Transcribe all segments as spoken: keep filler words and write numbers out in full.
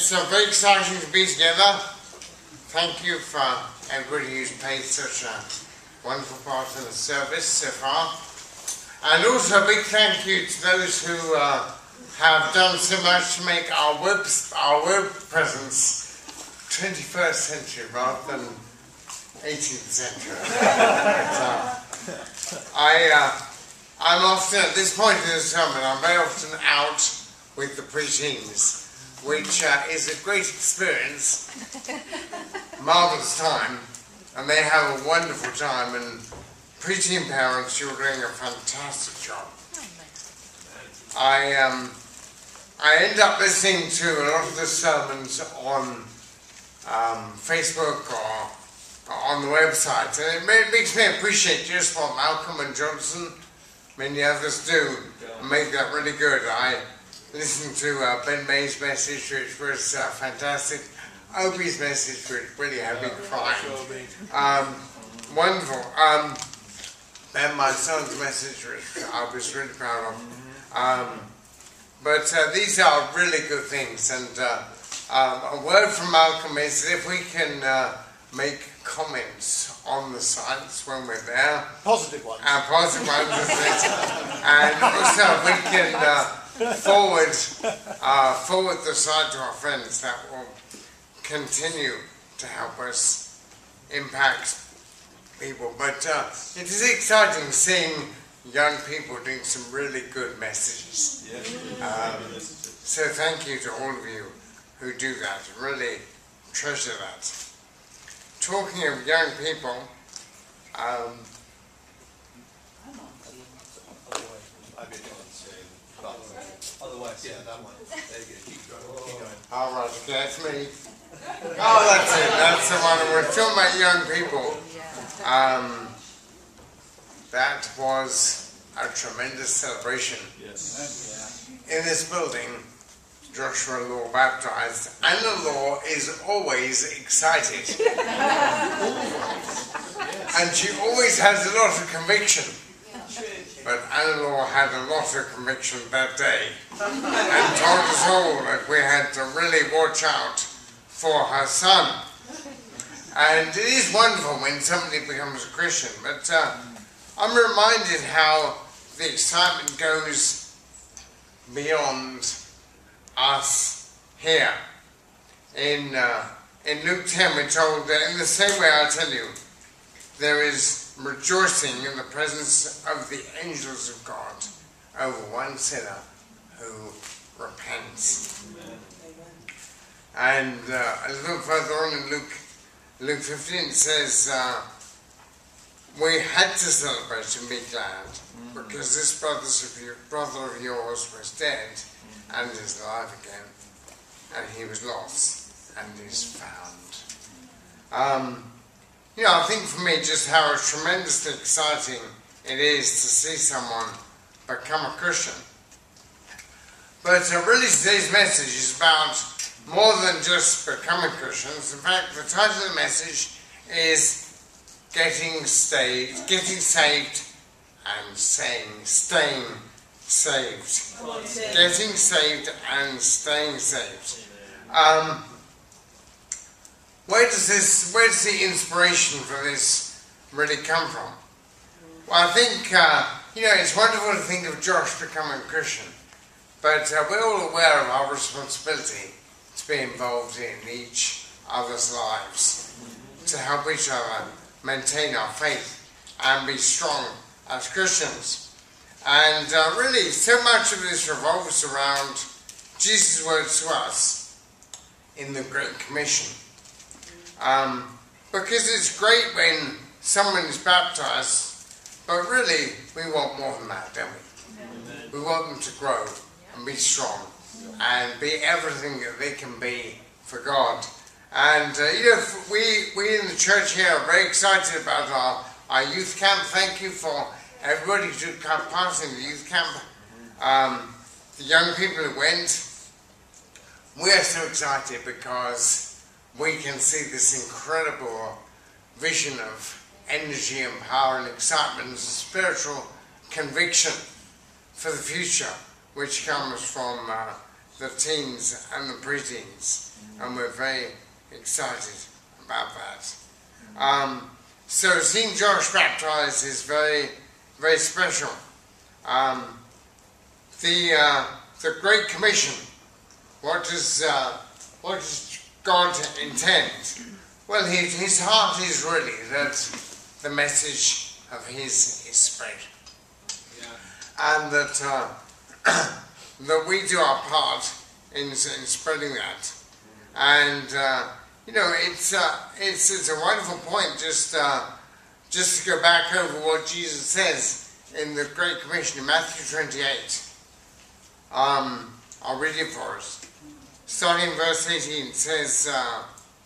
it's uh, very exciting to be together. Thank you for everybody who's played such a wonderful part in the service so far. And also a big thank you to those who uh, have done so much to make our web, our web presence twenty-first century rather than eighteenth century. But, uh, I, uh, I'm often, at this point in the sermon, I'm very often out with the pre-teens, which uh, is a great experience, marvellous time, and they have a wonderful time, and pre-teen parents, you're doing a fantastic job. I, um, I end up listening to a lot of the sermons on um, Facebook or on the website, and it makes me appreciate just what Malcolm and Johnson, many others do, and make that really good. I listened to uh, Ben May's message, which was uh, fantastic. Opie's message, which really had me crying. Um, wonderful. Um, Ben, my son's message, which I was really proud of. Um, but uh, these are really good things, and uh, um, a word from Malcolm is that if we can uh, make comments on the sites when we're there. Positive ones. And positive ones, is it? And also we can uh, forward, uh, forward the site to our friends. That will continue to help us impact people. But uh, it is exciting seeing young people doing some really good messages. Um, so thank you to all of you who do that. Really treasure that. Talking of young people, um, Otherwise, yeah, that one. There you go. Keep going. Keep going. all right, okay, that's me. Oh, that's it. That's the one. We're talking about young people. Um, that was a tremendous celebration. Yes. In this building, Joshua Law baptized. Anna Law is always excited. And she always has a lot of conviction. But Anna Law had a lot of conviction that day and told us all that we had to really watch out for her son. And it is wonderful when somebody becomes a Christian, but uh, I'm reminded how the excitement goes beyond us here. In, uh, in Luke ten we're told that in the same way I tell you, there is rejoicing in the presence of the angels of God over one sinner who repents. Amen. And uh, a little further on in Luke, Luke fifteen it says, uh, we had to celebrate and be glad because this brother's of you, brother of yours was dead and is alive again, and he was lost and is found. Um, You know, I think for me just how tremendously exciting it is to see someone become a Christian. But uh, really today's message is about more than just becoming Christians. In fact, the title of the message is Getting Saved, Getting Saved and saying, Staying Saved. Getting Saved and Staying Saved. Um, Where does this, where does the inspiration for this really come from? Well, I think, uh, you know, it's wonderful to think of Josh becoming a Christian, but uh, we're all aware of our responsibility to be involved in each other's lives, to help each other maintain our faith and be strong as Christians. And uh, really, so much of this revolves around Jesus' words to us in the Great Commission. Um, because it's great when someone is baptized, but really we want more than that, don't we? Amen. We want them to grow and be strong and be everything that they can be for God. And uh, you know, we we in the church here are very excited about our, our youth camp. Thank you for everybody who took part in the youth camp. Um, the young people who went, we are so excited because we can see this incredible vision of energy and power and excitement and spiritual conviction for the future, which comes from uh, the teens and the preteens, and we're very excited about that. Um, so seeing Josh baptized is very, very special. Um, the uh, the Great Commission. What does uh, what does God intend? Well, his, his heart is really that the message of his is spread, yeah. and that uh, that we do our part in, in spreading that. And uh, you know, it's uh, it's it's a wonderful point. Just uh, just to go back over what Jesus says in the Great Commission in Matthew twenty-eight. Um, I'll read it for us. Starting in verse eighteen, it says, uh,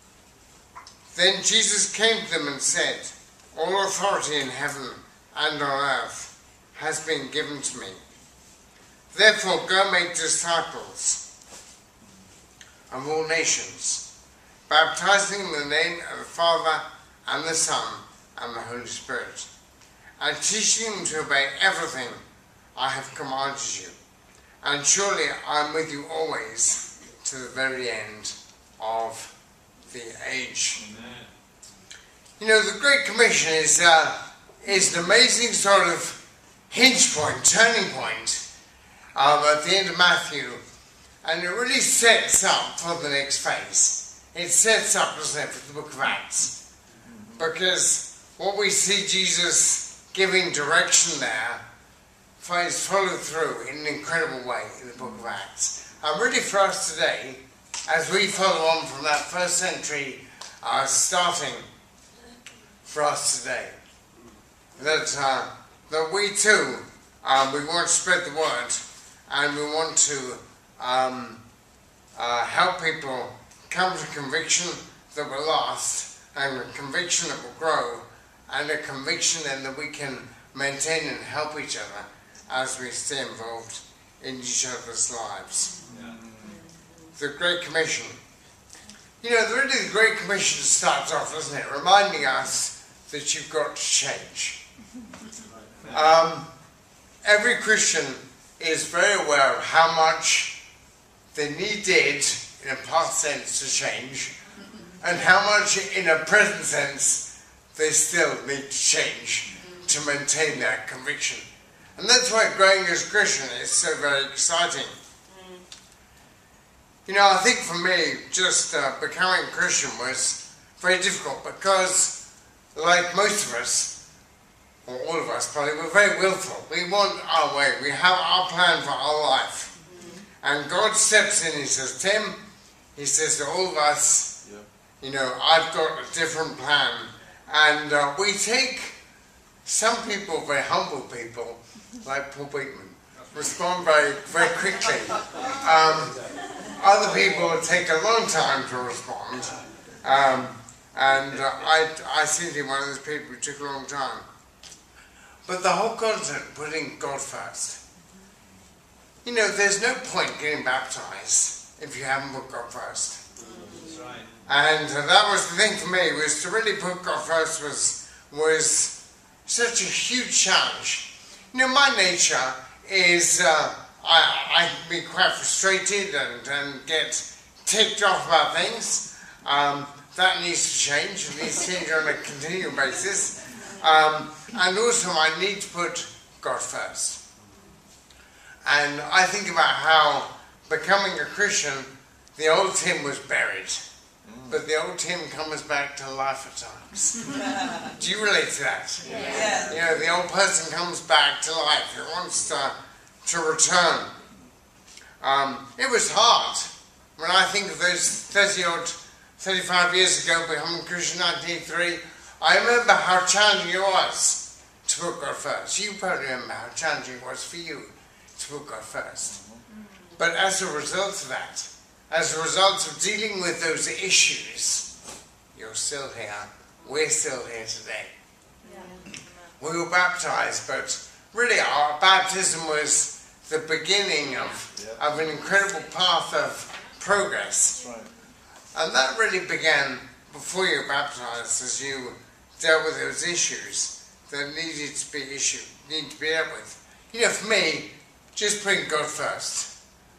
Then Jesus came to them and said, All authority in heaven and on earth has been given to me. Therefore go make disciples of all nations, baptizing them in the name of the Father and the Son and the Holy Spirit, and teaching them to obey everything I have commanded you. And surely I am with you always, to the very end of the age. Amen. You know, the Great Commission is uh, is an amazing sort of hinge point, turning point um, at the end of Matthew, and it really sets up for the next phase. It sets up, doesn't it, for the book of Acts, because what we see Jesus giving direction there finds followed through in an incredible way in the book of Acts. And really for us today, as we follow on from that first century uh, starting for us today, that uh, that we too, um, we want to spread the word, and we want to um, uh, help people come to conviction that will last, and a conviction that will grow, and a conviction then that we can maintain and help each other as we stay involved in each other's lives. Yeah. The Great Commission. You know, really the Great Commission starts off, doesn't it, reminding us that you've got to change. Um, every Christian is very aware of how much they needed, in a past sense, to change, and how much, in a present sense, they still need to change to maintain their conviction. And that's why growing as a Christian is so very exciting. Mm. You know, I think for me, just uh, becoming a Christian was very difficult because, like most of us, or all of us probably, we're very willful. We want our way. We have our plan for our life. Mm. And God steps in, he says, Tim, he says to all of us, yeah. you know, I've got a different plan. And uh, we take some people, very humble people, like Paul Beekman, respond very, very quickly. Um, other people take a long time to respond, um, and uh, I, I seem to be one of those people who took a long time. But the whole concept, putting God first. You know, there's no point getting baptized if you haven't put God first. That's right. And uh, that was the thing for me, was to really put God first was was such a huge challenge. You know, my nature is uh, I, I can be quite frustrated and, and get ticked off about things. Um, that needs to change. It needs to change on a continual basis. Um, and also I need to put God first. And I think about how becoming a Christian, the old Tim was buried. But the old Tim comes back to life at times. Do you relate to that? Yeah. You know, the old person comes back to life. He wants to, to return. Um, it was hard. When I think of those thirty-odd, thirty-five years ago, becoming a Christian in nineteen eighty-three, I remember how challenging it was to put God first. You probably remember how challenging it was for you to put God first. But as a result of that, as a result of dealing with those issues, you're still here. We're still here today. Yeah. We were baptized, but really our baptism was the beginning of, yeah. of an incredible path of progress. That's right. And that really began before you were baptized, as you dealt with those issues that needed to be issued, needed to be dealt with. You know, for me, just putting God first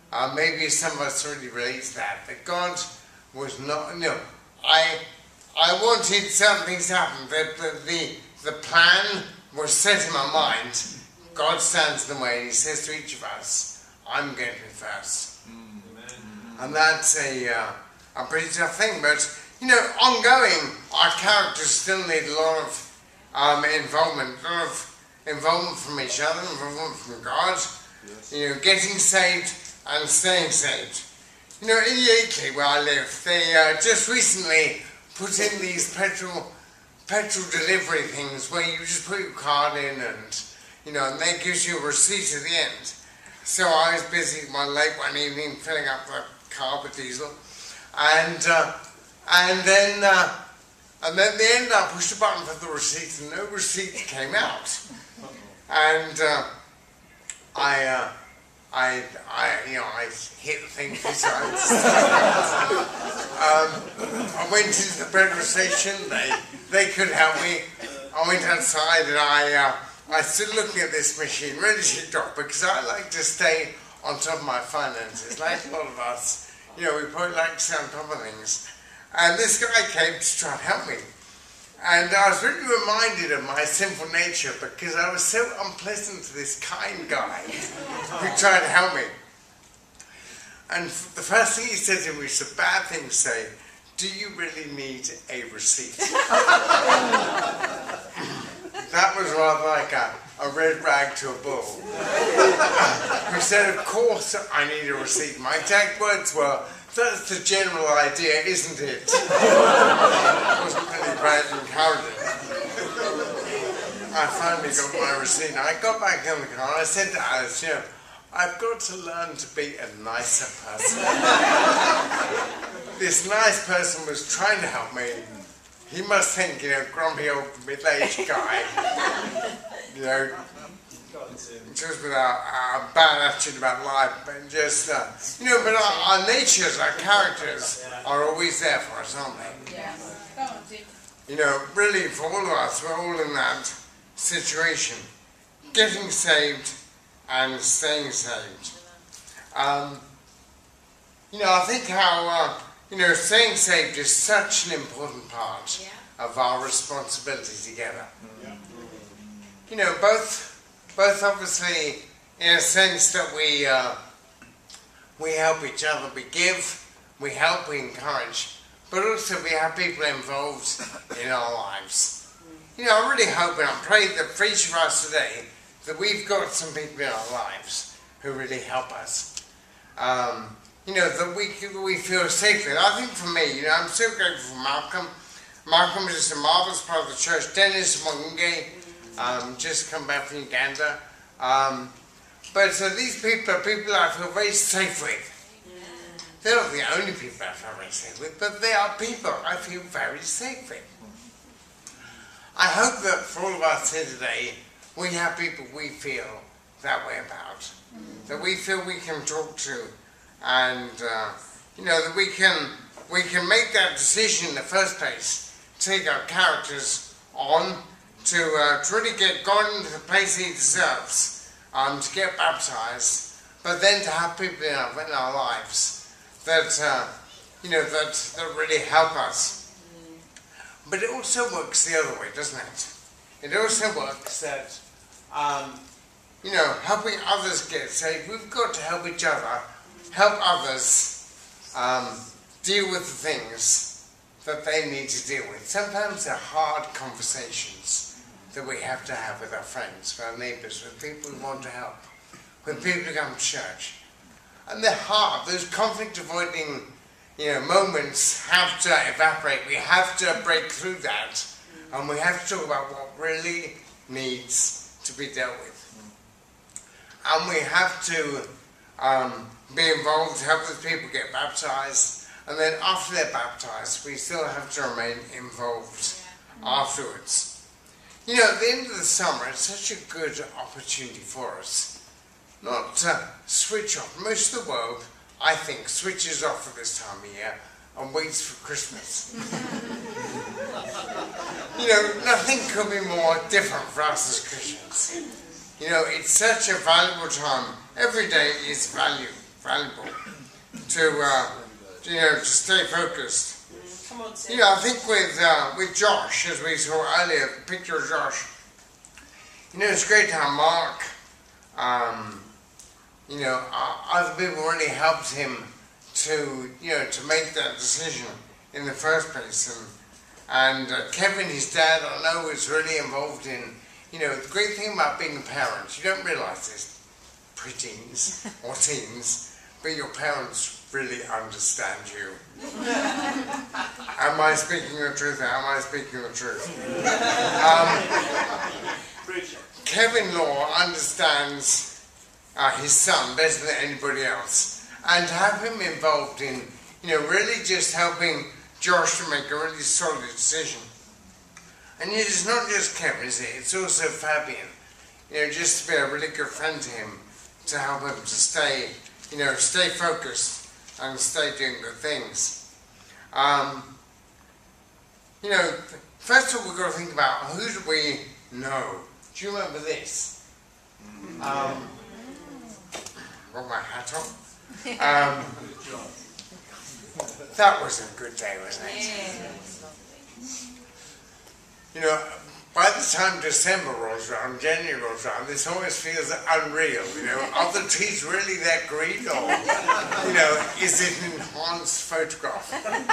Uh, maybe some of us already relate to that, that God was not, no, I I wanted something to happen, that the, the, the plan was set in my mind. God stands in the way and he says to each of us, I'm going to be first. Mm. And that's a, uh, a pretty tough thing, but, you know, ongoing, our characters still need a lot of um, involvement, a lot of involvement from each other, involvement from God, yes. You know, getting saved and staying saved. You know, in Yakeley, where I live, they uh, just recently put in these petrol petrol delivery things where you just put your card in and, you know, and they gives you a receipt at the end. So I was busy one late one evening filling up the car with diesel, and uh, and then uh, and then at the end I pushed a button for the receipt and no receipt came out, and uh, I. Uh, I, I, you know, I hit the thing two times. um, I went into the petrol station. They, they could help me. I went outside and I, uh, I stood looking at this machine, ready to drop, because I like to stay on top of my finances, like a lot of us. You know, we probably like to stay on top of things. And this guy came to try and help me. And I was really reminded of my sinful nature because I was so unpleasant to this kind guy who tried to help me. And the first thing he said to me, which is a bad thing to say, do you really need a receipt? That was rather like a, a red rag to a bull. He said, of course I need a receipt. My exact words were, that's the general idea, isn't it? It wasn't really bad encouraging. I finally got my receipt. I got back in the car and I said to Alice, you know, I've got to learn to be a nicer person. This nice person was trying to help me. He must think, you know, grumpy old middle-aged guy, you know, just with a, a bad attitude about life, but just, uh, you know, but our, our natures, our characters are always there for us, aren't they? Yeah. You know, really, for all of us, we're all in that situation, getting saved and staying saved. Um, you know, I think how, uh, you know, staying saved is such an important part yeah. of our responsibility together. Yeah. You know, both... Both obviously in a sense that we uh, we help each other, we give, we help, we encourage, but also we have people involved in our lives. You know, I really hope and I pray that for each of us today that we've got some people in our lives who really help us. Um, you know, that we we feel safe with. I think for me, you know, I'm so grateful for Malcolm. Malcolm is just a marvelous part of the church. Dennis Mwange, Um, just come back from Uganda. Um, but so these people are people I feel very safe with. They're not the only people I feel very safe with, but they are people I feel very safe with. I hope that for all of us here today, we have people we feel that way about. That we feel we can talk to, and uh, you know, that we can, we can make that decision in the first place, take our characters on, To, uh, to really get God into the place he deserves, um, to get baptized, but then to have people in our, in our lives that, uh, you know, that, that really help us. But it also works the other way, doesn't it? It also works that, um, you know, helping others get saved, we've got to help each other, help others um, deal with the things that they need to deal with. Sometimes they're hard conversations that we have to have with our friends, with our neighbours, with people who want to help, with people who come to church. And they're hard. Those conflict-avoiding, you know, moments have to evaporate. We have to break through that, and we have to talk about what really needs to be dealt with. And we have to um, be involved to help those people get baptized, and then after they're baptized, we still have to remain involved afterwards. You know, at the end of the summer, it's such a good opportunity for us not to switch off. Most of the world, I think, switches off at this time of year and waits for Christmas. You know, nothing could be more different for us as Christians. You know, it's such a valuable time. Every day is value, valuable to, uh, you know, to stay focused. Mm, come on, Sid. You know, I think with uh, with Josh, as we saw earlier, the picture of Josh, you know, it's great how Mark, um, you know, uh, other people really helped him to, you know, to make that decision in the first place. And, and uh, Kevin, his dad, I know, was really involved in, you know, the great thing about being a parent, you don't realise this, preteens or teens, but your parents really understand you. Am I speaking the truth? Am I speaking the truth? Um, Kevin Law understands uh, his son better than anybody else, and to have him involved in, you know, really just helping Josh to make a really solid decision. And it's not just Kevin, is it? It's also Fabian. You know, just to be a really good friend to him, to help him to stay, you know, stay focused and stay doing good things. Um, you know, first of all, we've got to think about who do we know. Do you remember this? Um, got my hat on. Um, that was a good day, wasn't it? Yeah. You know, by the time December rolls around, January rolls around, this always feels unreal, you know. Are the trees really that green, or, you know, is it an enhanced photograph?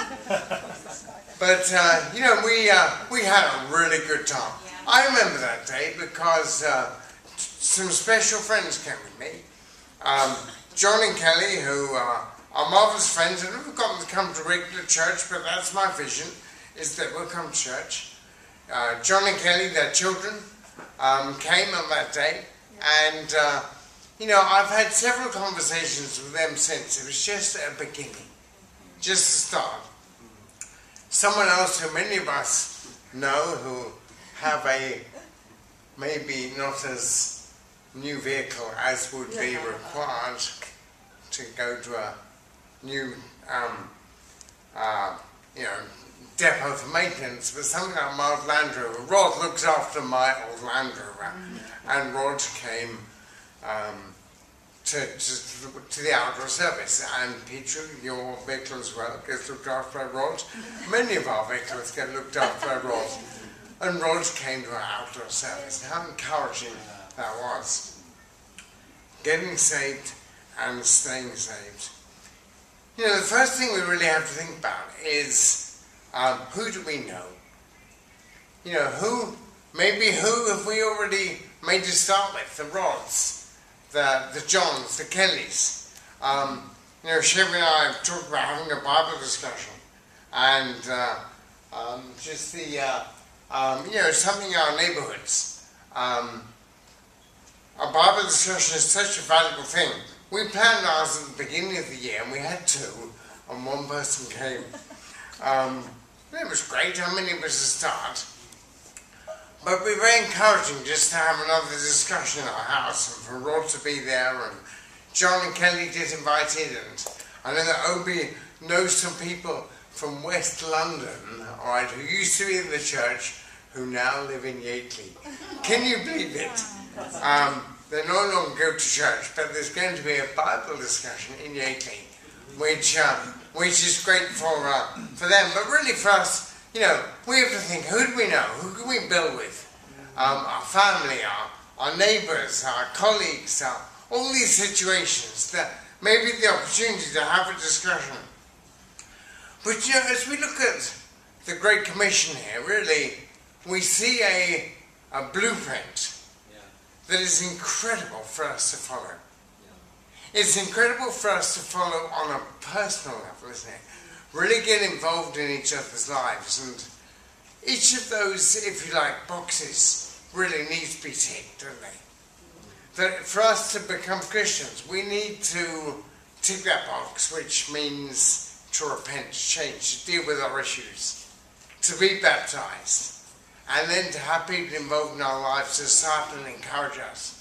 But, uh, you know, we, uh, we had a really good time. I remember that day because uh, some special friends came with me. Um, John and Kelly, who uh, are marvellous friends, and we've got them to come to regular church, but that's my vision, is that we'll come to church. Uh, John and Kelly, their children, um, came on that day, and, uh, you know, I've had several conversations with them since. It was just a beginning, just a start. Someone else who many of us know, who have a maybe not as new vehicle as would be required to go to a new, um, uh, you know, depot for maintenance, but something like my old Land Rover. Rod looks after my old Land Rover, and Rod came um, to, to, to the outdoor service, and Peter, your vehicle as well, gets looked after by Rod. Many of our vehicles get looked after by Rod, and Rod came to our outdoor service. How encouraging that was. Getting saved and staying saved. You know, the first thing we really have to think about is Um, who do we know? You know, who, maybe who have we already made to start with? The Rods, the, the Johns, the Kellys. Um, you know, Sherry and I have talked about having a Bible discussion, and uh, um, just the, uh, um, you know, something in our neighborhoods. Um, a Bible discussion is such a valuable thing. We planned ours at the beginning of the year, and we had two, and one person came. Um, It was great, how many was to start. But we were very encouraging just to have another discussion in our house, and for Rod to be there, and John and Kelly get invited, and I know that Obi knows some people from West London, all right, who used to be in the church, who now live in Yateley. Can you believe it? Um, they no longer go to church, but there's going to be a Bible discussion in Yateley, which uh, which is great for uh, for them, but really for us, you know, we have to think, who do we know? Who can we build with? Um, our family, our, our neighbours, our colleagues, our, all these situations, that maybe the opportunity to have a discussion. But, you know, as we look at the Great Commission here, really, we see a, a blueprint that is incredible for us to follow. It's incredible for us to follow on a personal level, isn't it? Really get involved in each other's lives, and each of those, if you like, boxes really needs to be ticked, don't they? That for us to become Christians, we need to tick that box, which means to repent, to change, to deal with our issues, to be baptized, and then to have people involved in our lives to disciple and encourage us.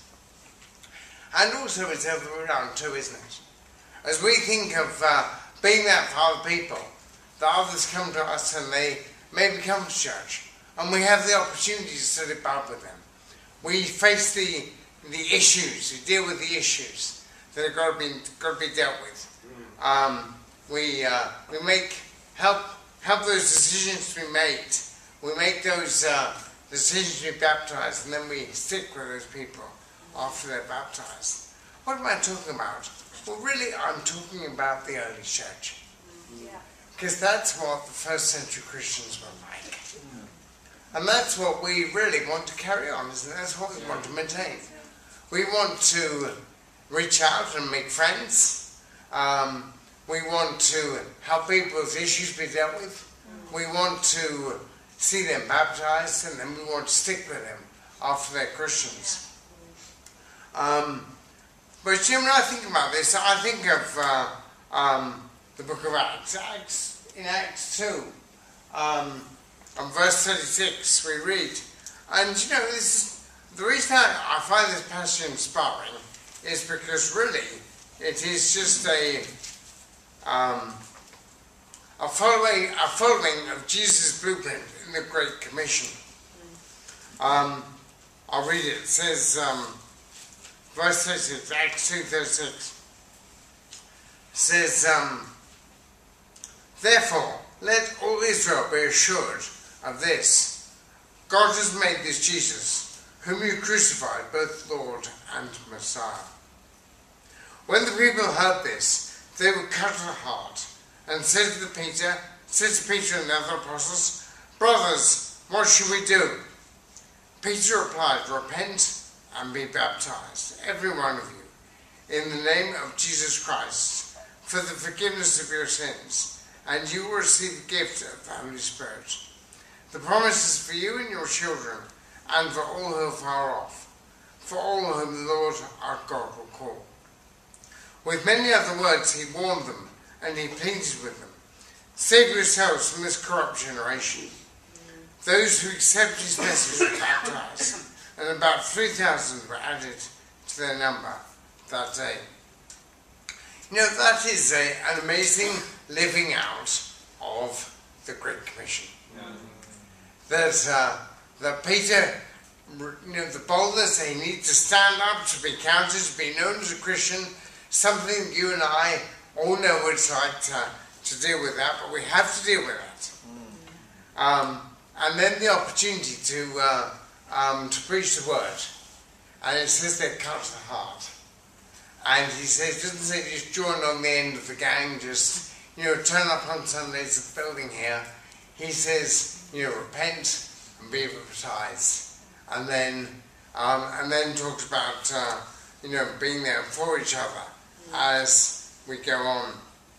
And also it's the other way around too, isn't it? As we think of uh, being that for other people, that others come to us and they maybe come to church, and we have the opportunity to sit about with them. We face the, the issues, we deal with the issues that have got to be got to be dealt with. Um, we uh, we make help help those decisions to be made. We make those uh, decisions to be baptized, and then we stick with those people after they're baptized. What am I talking about? Well, really, I'm talking about the early church, because that's what the first century Christians were like, and that's what we really want to carry on, isn't it? That's what we want to maintain. We want to reach out and make friends. Um, we want to help people's issues be dealt with. We want to see them baptized, and then we want to stick with them after they're Christians. Um, but you know, when I think about this, I think of uh, um, the book of Acts. Acts in Acts two, um, on verse thirty-six, we read, and you know, this is, the reason I, I find this passage inspiring is because really it is just a um, a following a following of Jesus' blueprint in the Great Commission. Um, I'll read it. It says, um, verse thirty-six, Acts two thirty-six, says, um, therefore, let all Israel be assured of this: God has made this Jesus, whom you crucified, both Lord and Messiah. When the people heard this, they were cut to the heart, and said to Peter, said to Peter and the other apostles, brothers, what should we do? Peter replied, repent and be baptized, every one of you, in the name of Jesus Christ, for the forgiveness of your sins, and you will receive the gift of the Holy Spirit. The promise is for you and your children, and for all who are far off, for all whom the Lord our God will call. With many other words he warned them, and he pleaded with them, save yourselves from this corrupt generation. Those who accepted his message were baptized, and about three thousand were added to their number that day. You know, that is a, an amazing living out of the Great Commission. Yeah. That, uh, that Peter, you know, the boldness that he needs to stand up, to be counted, to be known as a Christian, something you and I all know what it's like to, to deal with that, but we have to deal with that. Mm. Um, and then the opportunity to uh, um, to preach the word. And it says they're cut to the heart. And he says, doesn't say just join on the end of the gang, just, you know, turn up on Sundays at the building here. He says, you know, repent and be baptized. And then, um, and then talks about, uh, you know, being there for each other as we go on.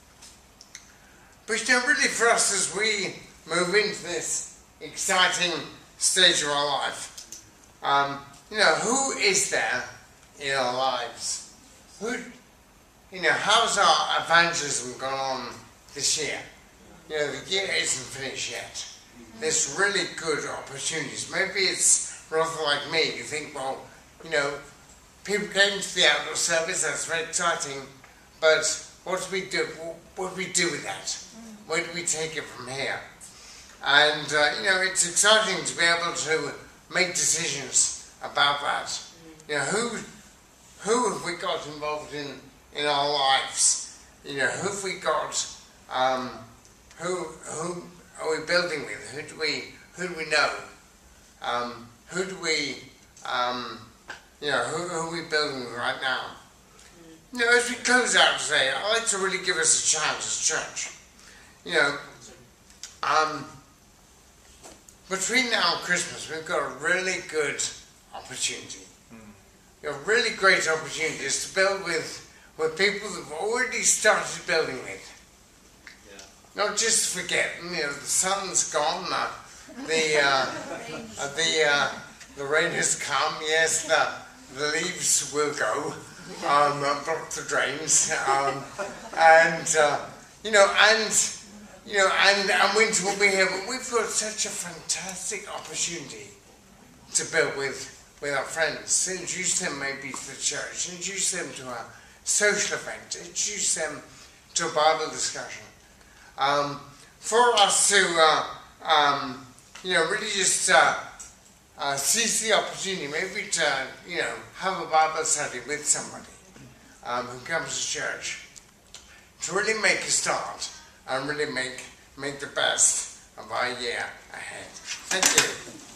But you know, really for us as we move into this exciting stage of our life, um, you know, who is there in our lives? Who, you know, how's our evangelism gone on this year? You know, the year isn't finished yet. There's really good opportunities. Maybe it's rather like me. You think, well, you know, people came to the outdoor service, that's very exciting, but what do we do? What do we do with that? Where do we take it from here? And, uh, you know, it's exciting to be able to make decisions about that. You know, who who have we got involved in, in our lives? You know, who have we got, um, who who are we building with? Who do we, who do we know? Um, who do we, um, you know, who, who are we building with right now? You know, as we close out today, I'd like to really give us a chance as a church. You know, um, between now and Christmas, we've got a really good opportunity. Mm. A really great opportunity is to build with, with people that have already started building with. Yeah. Not just forget them, you know, the sun's gone, uh, the, uh, uh, the, uh, the rain has come, yes, the, the leaves will go, um, block the drains, um, and, uh, you know, and, you know, and, and winter will be here, but we've got such a fantastic opportunity to build with, with our friends, to introduce them maybe to the church, introduce them to a social event, introduce them to a Bible discussion. Um, for us to, uh, um, you know, really just uh, uh, seize the opportunity, maybe to, you know, have a Bible study with somebody, um, who comes to church to really make a start and really make, make the best of our year ahead. Thank you.